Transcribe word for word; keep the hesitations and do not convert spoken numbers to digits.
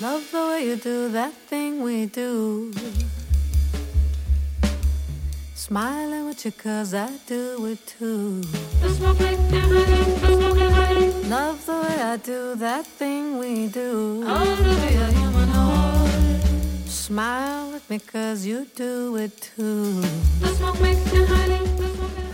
Love the way you do that thing we do. Smiling with you cause I do it too. The smoking and hiding, the smoking hiding. Love the way I do that thing we do. I love the way I humanoid. Smile with me cause you do it too. The smoke making and hiding, the smoking